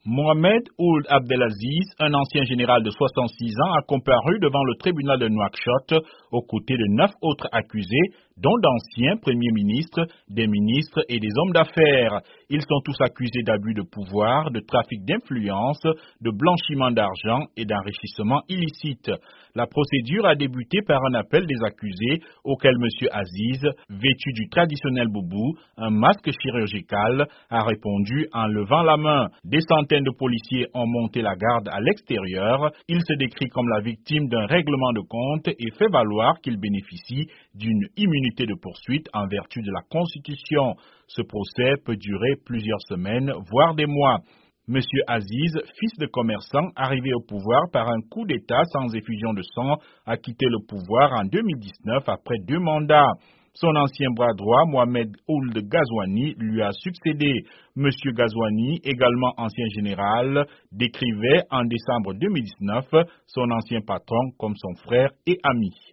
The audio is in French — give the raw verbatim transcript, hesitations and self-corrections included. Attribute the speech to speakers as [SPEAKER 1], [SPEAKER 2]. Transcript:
[SPEAKER 1] Mohamed Ould Abdelaziz, un ancien général de soixante-six ans, a comparu devant le tribunal de Nouakchott aux côtés de neuf autres accusés, dont d'anciens premiers ministres, des ministres et des hommes d'affaires. Ils sont tous accusés d'abus de pouvoir, de trafic d'influence, de blanchiment d'argent et d'enrichissement illicite. La procédure a débuté par un appel des accusés auquel M. Aziz, vêtu du traditionnel boubou, un masque chirurgical, a répondu en levant la main. Des centaines de policiers ont monté la garde à l'extérieur. Il se décrit comme la victime d'un règlement de compte et fait valoir qu'il bénéficie d'une immunité de poursuite en vertu de la Constitution. Ce procès peut durer plusieurs semaines, voire des mois. Monsieur Aziz, fils de commerçant, arrivé au pouvoir par un coup d'État sans effusion de sang, a quitté le pouvoir en deux mille dix-neuf après deux mandats. Son ancien bras droit, Mohamed Ould Ghazouani, lui a succédé. Monsieur Ghazouani, également ancien général, décrivait en décembre deux mille dix-neuf son ancien patron comme son frère et ami.